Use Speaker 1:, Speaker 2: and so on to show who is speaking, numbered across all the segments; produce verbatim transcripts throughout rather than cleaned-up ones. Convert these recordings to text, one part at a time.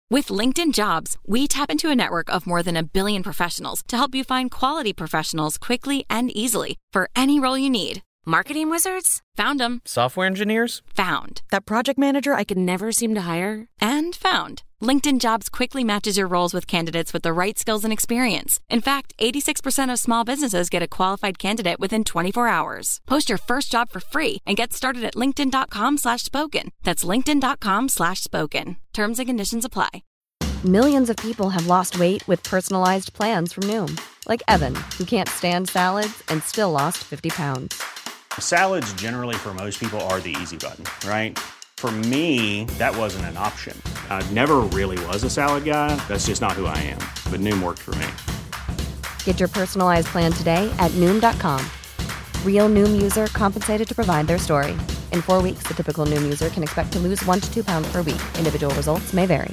Speaker 1: With LinkedIn Jobs, we tap into a network of more than a billion professionals to help you find quality professionals quickly and easily for any role you need. Marketing wizards? Found them.
Speaker 2: Software engineers?
Speaker 1: Found. That project manager I could never seem to hire? And found. LinkedIn Jobs quickly matches your roles with candidates with the right skills and experience. In fact, eighty-six percent of small businesses get a qualified candidate within twenty-four hours. Post your first job for free and get started at linkedin.com slash spoken. That's linkedin.com slash spoken. Terms and conditions apply.
Speaker 3: Millions of people have lost weight with personalized plans from Noom. Like Evan, who can't stand salads and still lost fifty pounds.
Speaker 4: Salads generally for most people are the easy button, right? For me, that wasn't an option. I never really was a salad guy. That's just not who I am. But Noom worked for me.
Speaker 3: Get your personalized plan today at Noom dot com. Real Noom user compensated to provide their story. In four weeks, the typical Noom user can expect to lose one to two pounds per week. Individual results may vary.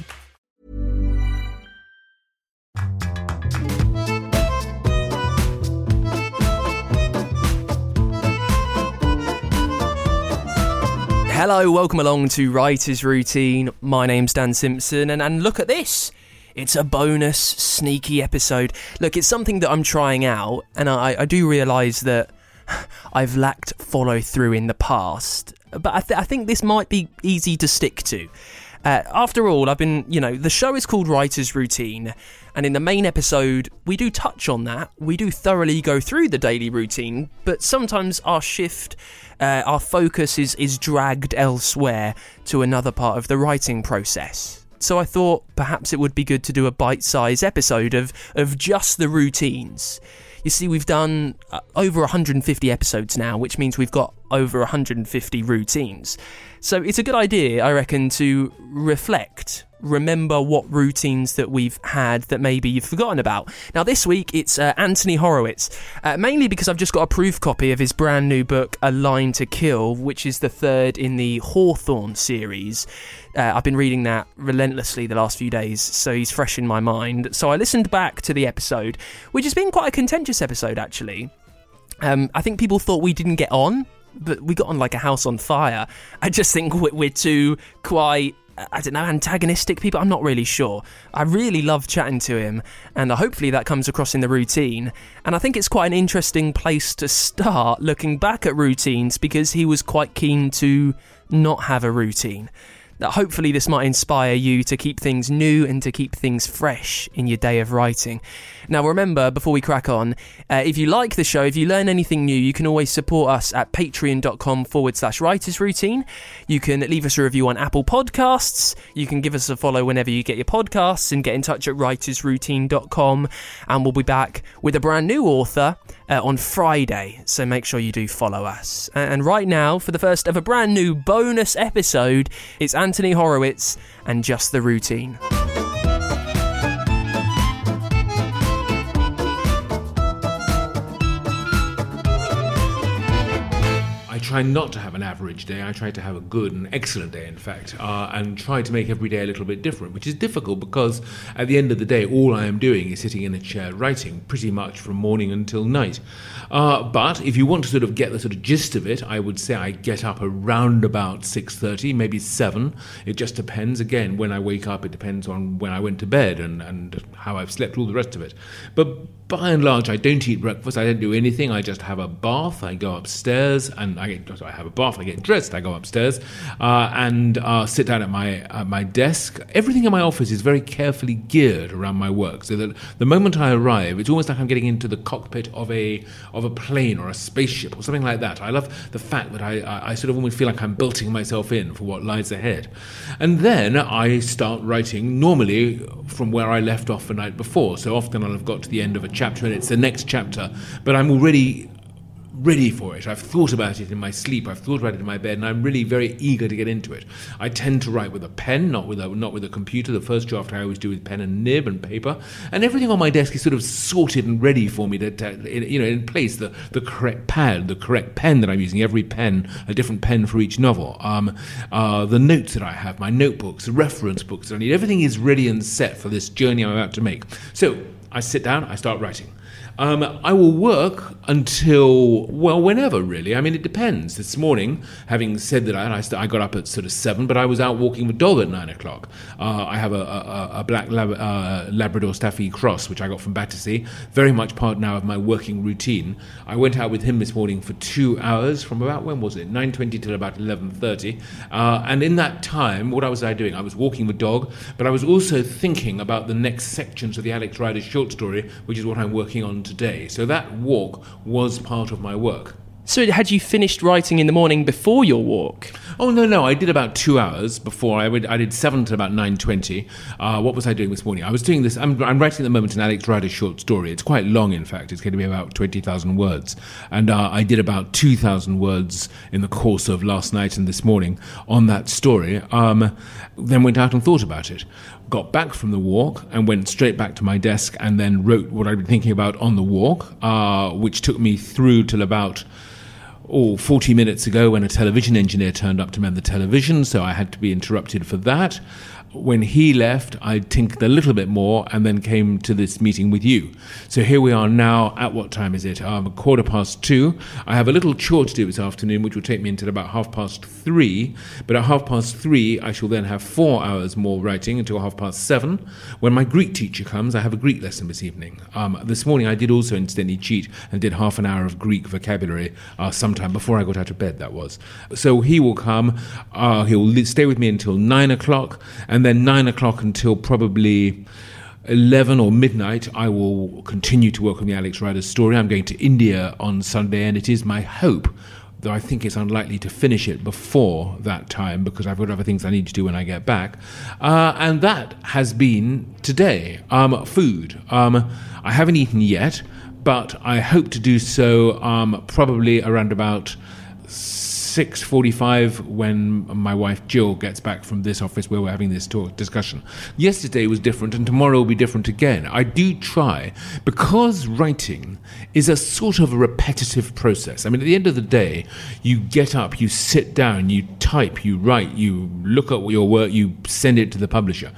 Speaker 5: Hello, welcome along to Writer's Routine. My name's Dan Simpson, and, and look at this. It's a bonus, sneaky episode. Look, it's something that I'm trying out, and I, I do realise that I've lacked follow-through in the past, but I, th- I think this might be easy to stick to. Uh, after all, I've been, you know, the show is called Writer's Routine, and in the main episode, we do touch on that. We do thoroughly go through the daily routine, but sometimes our shift, uh, our focus is, is dragged elsewhere to another part of the writing process. So I thought perhaps it would be good to do a bite-sized episode of, of just the routines. You see, we've done uh, over one hundred fifty episodes now, which means we've got over one hundred fifty routines. So it's a good idea, I reckon, to reflect, remember what routines that we've had that maybe you've forgotten about. Now, this week, it's uh, Anthony Horowitz, uh, mainly because I've just got a proof copy of his brand new book, A Line to Kill, which is the third in the Hawthorne series. Uh, I've been reading that relentlessly the last few days, so he's fresh in my mind. So I listened back to the episode, which has been quite a contentious episode, actually. Um, I think people thought we didn't get on, but we got on like a house on fire. I just think we're two quite, I don't know, antagonistic people. I'm not really sure. I really love chatting to him, and hopefully that comes across in the routine. And I think it's quite an interesting place to start looking back at routines, because he was quite keen to not have a routine. That hopefully this might inspire you to keep things new and to keep things fresh in your day of writing. Now remember, before we crack on, uh, if you like the show, if you learn anything new, you can always support us at patreon.com forward slash writers routine. You can leave us a review on Apple Podcasts. You can give us a follow whenever you get your podcasts, and get in touch at writers routine dot com. And we'll be back with a brand new author uh, on Friday. So make sure you do follow us. And right now, for the first of a brand new bonus episode, it's Anthony Horowitz and Just the Routine.
Speaker 6: I try not to have an average day. I try to have a good and excellent day, in fact, uh, and try to make every day a little bit different, which is difficult because at the end of the day, all I am doing is sitting in a chair writing pretty much from morning until night. Uh, but if you want to sort of get the sort of gist of it, I would say I get up around about six thirty, maybe seven. It just depends. Again, when I wake up, it depends on when I went to bed and, and how I've slept, all the rest of it. But by and large, I don't eat breakfast. I don't do anything. I just have a bath. I go upstairs and I get, I have a bath. I get dressed. I go upstairs uh, and uh, sit down at my at my desk. Everything in my office is very carefully geared around my work, so that the moment I arrive, it's almost like I'm getting into the cockpit of a of a plane or a spaceship or something like that. I love the fact that I, I, I sort of almost feel like I'm belting myself in for what lies ahead. And then I start writing, normally from where I left off the night before. So often I'll have got to the end of a chapter and it's the next chapter, but I'm already ready for it. I've thought about it in my sleep, I've thought about it in my bed, and I'm really very eager to get into it. I tend to write with a pen, not with a not with a computer. The first draft I always do with pen and nib and paper, and everything on my desk is sort of sorted and ready for me to, to you know, in place. The the correct pad, the correct pen that I'm using. Every pen, a different pen for each novel. Um, uh, the notes that I have, my notebooks, the reference books that I need. Everything is ready and set for this journey I'm about to make. So I sit down, I start writing. Um, I will work until, well, whenever, really. I mean, it depends. This morning, having said that, I, I got up at sort of seven, but I was out walking with dog at nine o'clock. Uh, I have a, a, a black lab, uh, Labrador Staffy Cross, which I got from Battersea, very much part now of my working routine. I went out with him this morning for two hours, from about, when was it, nine twenty till about eleven thirty. Uh, and in that time, what was I doing? I was walking with dog, but I was also thinking about the next sections of the Alex Rider short story, which is what I'm working on today. So that walk was part of my work.
Speaker 5: So had you finished writing in the morning before your walk?
Speaker 6: Oh, no, no. I did about two hours before. I, would, I did seven to about nine twenty. Uh, what was I doing this morning? I was doing this. I'm, I'm writing at the moment an Alex Rider short story. It's quite long, in fact. It's going to be about twenty thousand words. And uh, I did about two thousand words in the course of last night and this morning on that story. Um, then went out and thought about it. Got back from the walk and went straight back to my desk and then wrote what I'd been thinking about on the walk, uh, which took me through till about oh, forty minutes ago when a television engineer turned up to mend the television, so I had to be interrupted for that. When he left, I tinkered a little bit more and then came to this meeting with you. So here we are now. At what time is it? Um, a quarter past two. I have a little chore to do this afternoon, which will take me until about half past three. But at half past three, I shall then have four hours more writing until half past seven. When my Greek teacher comes, I have a Greek lesson this evening. Um, this morning, I did also incidentally cheat and did half an hour of Greek vocabulary uh, sometime before I got out of bed, that was. So he will come. Uh, he'll stay with me until nine o'clock. And then nine o'clock until probably eleven or midnight, I will continue to work on the Alex Rider story. I'm going to India on Sunday, and it is my hope, though I think it's unlikely to finish it before that time because I've got other things I need to do when I get back. Uh, and that has been today. Um, food. Um, I haven't eaten yet, but I hope to do so um, probably around about six forty-five when my wife Jill gets back from this office where we're having this talk discussion. Yesterday was different and tomorrow will be different again. I do try, because writing is a sort of a repetitive process. I mean, at the end of the day, you get up, you sit down, you type, you write, you look at your work, you send it to the publisher.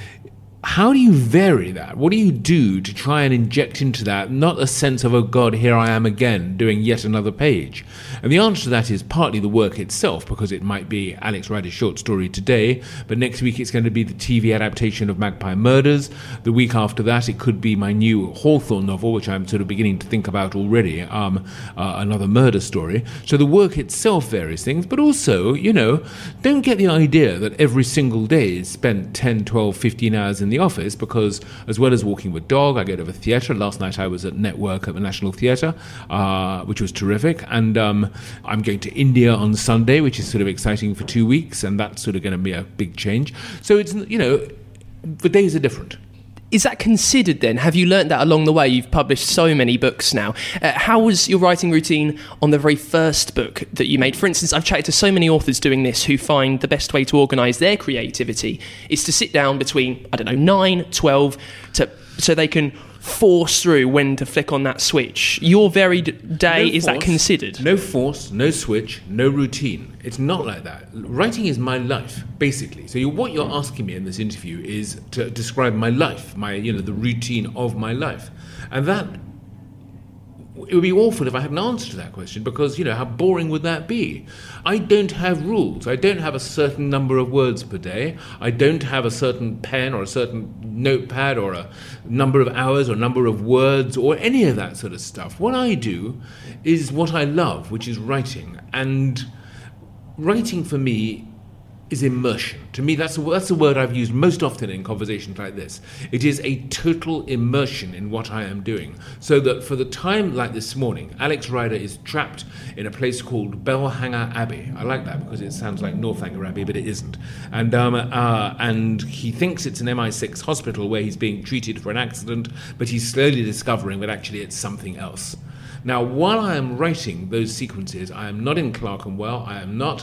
Speaker 6: How do you vary that? What do you do to try and inject into that not a sense of, oh God, here I am again doing yet another page? And the answer to that is partly the work itself, because it might be Alex Rider's short story today, but next week it's going to be the T V adaptation of Magpie Murders. The week after that it could be my new Hawthorne novel, which I'm sort of beginning to think about already, um, uh, another murder story. So the work itself varies things, but also, you know, don't get the idea that every single day is spent ten, twelve, fifteen hours in the office, because as well as walking with dog, I go to the theatre. Last night I was at Network at the National Theatre, uh, which was terrific, and um, I'm going to India on Sunday, which is sort of exciting for two weeks, and that's sort of going to be a big change. So it's, you know, the days are different.
Speaker 5: Is that considered then? Have you learnt that along the way? You've published so many books now. Uh, how was your writing routine on the very first book that you made? For instance, I've chatted to so many authors doing this who find the best way to organise their creativity is to sit down between, I don't know, nine, twelve, to, so they can force through when to flick on that switch. Your varied day,
Speaker 6: no
Speaker 5: is
Speaker 6: force,
Speaker 5: that considered?
Speaker 6: No force, no switch, no routine. It's not like that. Writing is my life, basically. So you, what you're asking me in this interview is to describe my life, my, you know, the routine of my life. And that, it would be awful if I had an answer to that question, because, you know, how boring would that be? I don't have rules. I don't have a certain number of words per day. I don't have a certain pen or a certain notepad or a number of hours or number of words or any of that sort of stuff. What I do is what I love, which is writing. And writing for me is immersion. To me, that's a, that's the word I've used most often in conversations like this. It is a total immersion in what I am doing. So that for the time like this morning, Alex Rider is trapped in a place called Bellhanger Abbey. I like that because it sounds like Northanger Abbey, but it isn't. And um, uh, and he thinks it's an M I six hospital where he's being treated for an accident, but he's slowly discovering that actually it's something else. Now, while I am writing those sequences, I am not in Clerkenwell, I am not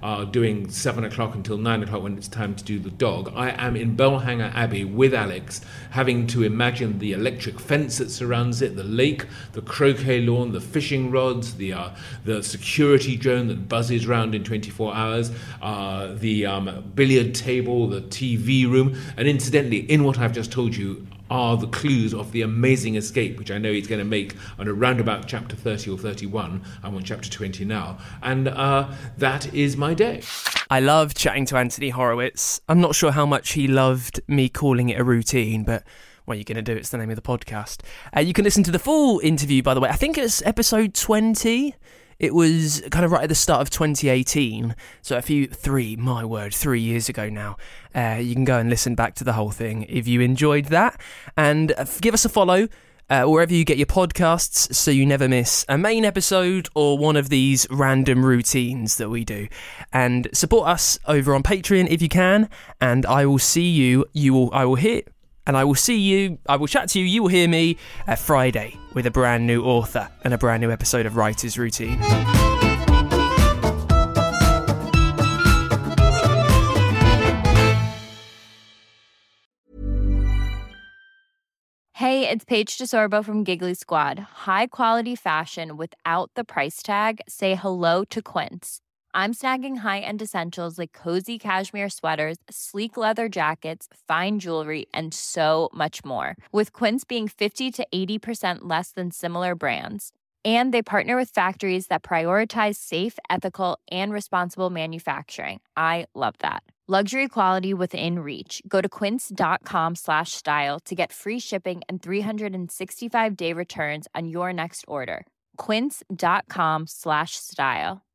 Speaker 6: uh, doing seven o'clock until nine o'clock when it's time to do the dog. I am in Belhanger Abbey with Alex, having to imagine the electric fence that surrounds it, the lake, the croquet lawn, the fishing rods, the uh, the security drone that buzzes around in twenty-four hours, uh, the um, billiard table, the T V room, and incidentally, in what I've just told you are the clues of the amazing escape, which I know he's going to make on around about chapter thirty or thirty-one. I'm on chapter twenty now. And uh, that is my day.
Speaker 5: I love chatting to Anthony Horowitz. I'm not sure how much he loved me calling it a routine, but what are you going to do? It's the name of the podcast. Uh, you can listen to the full interview, by the way. I think it's episode twenty. It was kind of right at the start of twenty eighteen, so a few, three, my word, three years ago now. Uh, you can go and listen back to the whole thing if you enjoyed that. And uh, give us a follow uh, wherever you get your podcasts so you never miss a main episode or one of these random routines that we do. And support us over on Patreon if you can, and I will see you, you will, I will hear... And I will see you, I will chat to you, you will hear me uh, Friday with a brand new author and a brand new episode of Writer's Routine.
Speaker 2: Hey, it's Paige DeSorbo from Giggly Squad. High quality fashion without the price tag. Say hello to Quince. I'm snagging high-end essentials like cozy cashmere sweaters, sleek leather jackets, fine jewelry, and so much more. With Quince being fifty to eighty percent less than similar brands. And they partner with factories that prioritize safe, ethical, and responsible manufacturing. I love that. Luxury quality within reach. Go to quince.com slash style to get free shipping and three sixty-five day returns on your next order. Quince.com slash style.